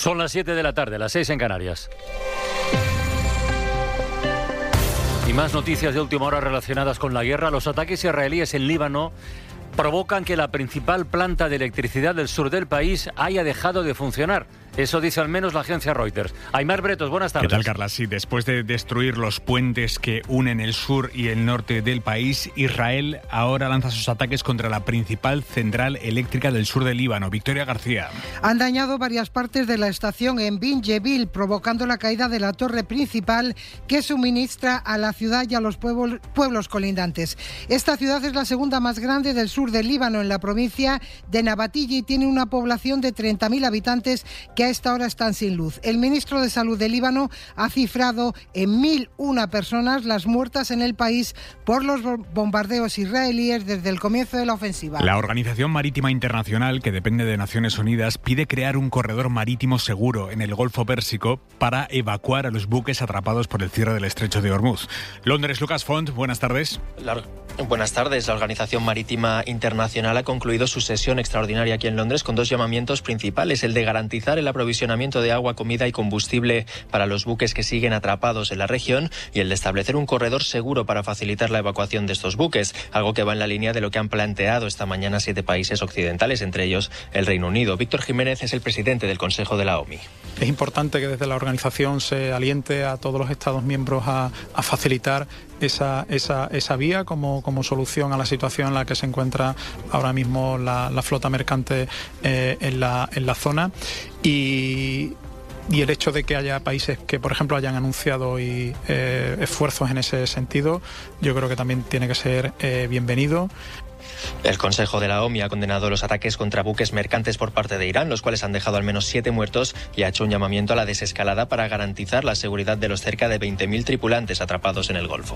Son las 7 de la tarde, las 6 en Canarias. Y más noticias de última hora relacionadas con la guerra. Los ataques israelíes en Líbano provocan que la principal planta de electricidad del sur del país haya dejado de funcionar. Eso dice al menos la agencia Reuters. Aimar Bretos, buenas tardes. ¿Qué tal, Carla? Sí, después de destruir los puentes que unen el sur y el norte del país, Israel ahora lanza sus ataques contra la principal central eléctrica del sur del Líbano. Victoria García. Han dañado varias partes de la estación en Bin Jebel, provocando la caída de la torre principal que suministra a la ciudad y a los pueblos colindantes. Esta ciudad es la segunda más grande del sur del Líbano, en la provincia de Nabatilla, y tiene una población de 30.000 habitantes que a esta hora están sin luz. El ministro de Salud de Líbano ha cifrado en 1.001 personas las muertas en el país por los bombardeos israelíes desde el comienzo de la ofensiva. La Organización Marítima Internacional, que depende de Naciones Unidas, pide crear un corredor marítimo seguro en el Golfo Pérsico para evacuar a los buques atrapados por el cierre del Estrecho de Hormuz. Londres, Lucas Font, buenas tardes. Buenas tardes. La Organización Marítima Internacional ha concluido su sesión extraordinaria aquí en Londres con dos llamamientos principales: el de garantizar el aprovisionamiento de agua, comida y combustible para los buques que siguen atrapados en la región, y el de establecer un corredor seguro para facilitar la evacuación de estos buques, algo que va en la línea de lo que han planteado esta mañana 7 países occidentales, entre ellos el Reino Unido. Víctor Jiménez es el presidente del Consejo de la OMI. Es importante que desde la organización se aliente a todos los Estados miembros a facilitar esa vía como solución a la situación en la que se encuentra ahora mismo la flota mercante en la zona, y el hecho de que haya países que, por ejemplo, hayan anunciado esfuerzos en ese sentido, yo creo que también tiene que ser bienvenido. El Consejo de la OMI ha condenado los ataques contra buques mercantes por parte de Irán, los cuales han dejado al menos 7 muertos, y ha hecho un llamamiento a la desescalada para garantizar la seguridad de los cerca de 20.000 tripulantes atrapados en el Golfo.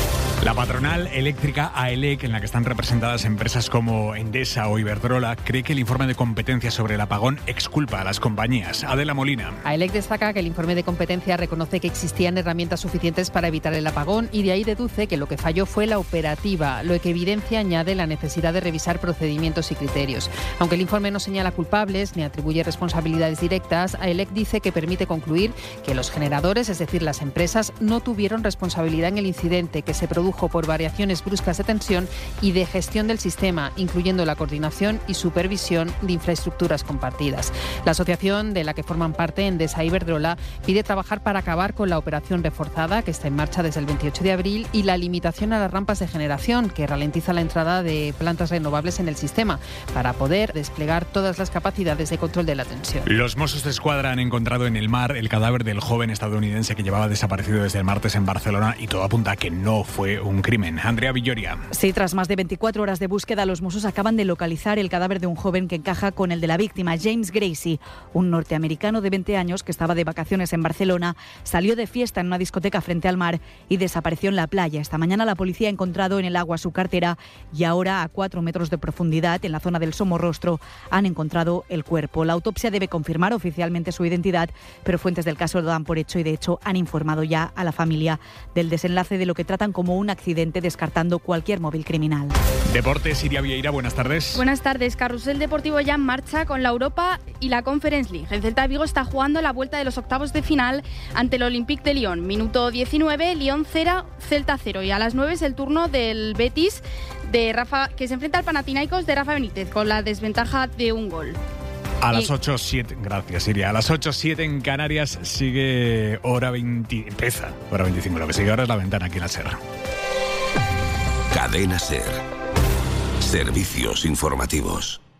La patronal eléctrica AELEC, en la que están representadas empresas como Endesa o Iberdrola, cree que el informe de competencia sobre el apagón exculpa a las compañías. Adela Molina. AELEC destaca que el informe de competencia reconoce que existían herramientas suficientes para evitar el apagón, y de ahí deduce que lo que falló fue la operativa, lo que evidencia, añade, la necesidad de revisar procedimientos y criterios. Aunque el informe no señala culpables ni atribuye responsabilidades directas, AELEC dice que permite concluir que los generadores, es decir, las empresas, no tuvieron responsabilidad en el incidente, que se produjo por variaciones bruscas de tensión y de gestión del sistema, incluyendo la coordinación y supervisión de infraestructuras compartidas. La asociación de la que forman parte, Endesa e Iberdrola, pide trabajar para acabar con la operación reforzada, que está en marcha desde el 28 de abril, y la limitación a las rampas de generación, que ralentiza la entrada de plantas renovables en el sistema, para poder desplegar todas las capacidades de control de la tensión. Los Mossos d'Esquadra han encontrado en el mar el cadáver del joven estadounidense que llevaba desaparecido desde el martes en Barcelona, y todo apunta a que no fue un crimen. Andrea Villoria. Sí, tras más de 24 horas de búsqueda, los Mossos acaban de localizar el cadáver de un joven que encaja con el de la víctima, James Gracie, un norteamericano de 20 años que estaba de vacaciones en Barcelona, salió de fiesta en una discoteca frente al mar y desapareció en la playa. Esta mañana la policía ha encontrado en el agua su cartera, y ahora, a 4 metros de profundidad, en la zona del Somorrostro, han encontrado el cuerpo. La autopsia debe confirmar oficialmente su identidad, pero fuentes del caso lo dan por hecho y, de hecho, han informado ya a la familia del desenlace de lo que tratan como un accidente, descartando cualquier móvil criminal. Deportes, Iria Vieira, buenas tardes. Buenas tardes. Carrusel deportivo ya en marcha con la Europa y la Conference League. El Celta de Vigo está jugando la vuelta de los octavos de final ante el Olympique de Lyon. Minuto 19, Lyon 0, Celta 0. Y a las 9 es el turno del Betis de Rafa, que se enfrenta al Panathinaikos de Rafa Benítez, con la desventaja de un gol. A las 8:07, gracias, Iria. A las 8:07 en Canarias sigue hora 20, empieza hora 25. Lo que sigue ahora es La Ventana aquí en la SER. Cadena SER. Servicios informativos.